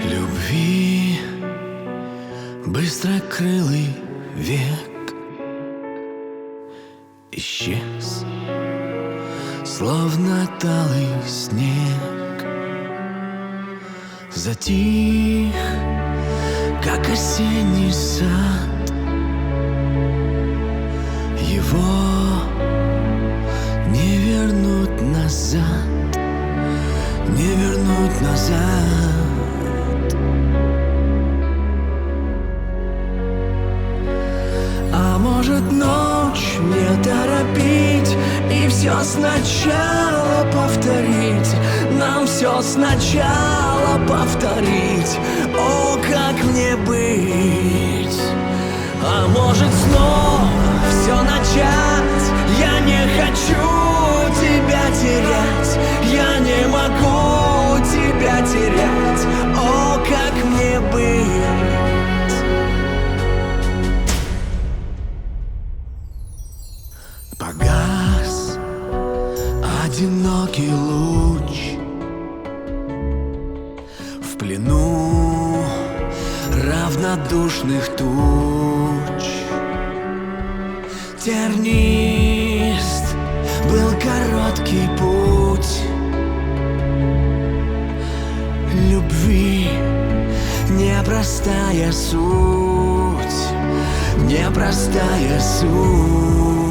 любви быстрокрылый век исчез, словно талый снег, затих, как осенний сад. Его не вернуть назад, не вернуть назад. А может, ночь не торопить и все сначала повторить, нам все сначала повторить. О, как мне быть? А может, снова все начать? Я не хочу тебя терять, я не могу тебя терять. О, как мне быть? Погас одинокий луч в плену равнодушных туч. Тернист был короткий путь любви, непростая суть, непростая суть.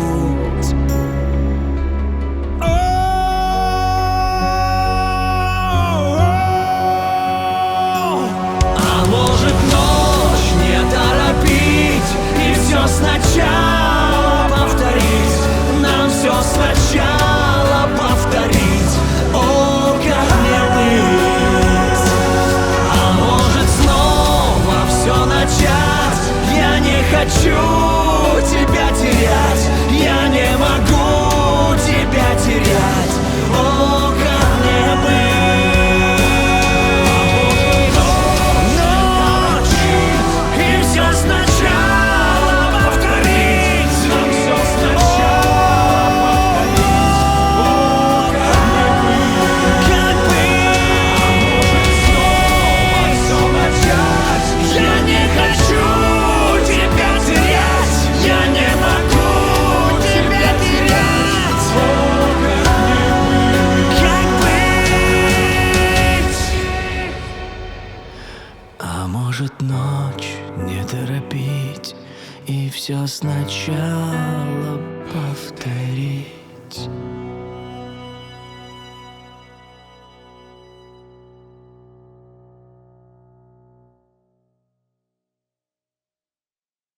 А может, ночь не торопить и все сначала повторить, нам все сначала повторить. О, как мне быть? А может, снова все начать? Я не хочу тебя терять, я не могу тебя терять. О, как мне быть? Ночь и все сначала повторить, нам все сначала повторить. О, как быть? А может, снова все начать? Я не хочу тебя терять, я не могу тебя терять. Как быть? А может, ночь не торопить и все сначала повторить.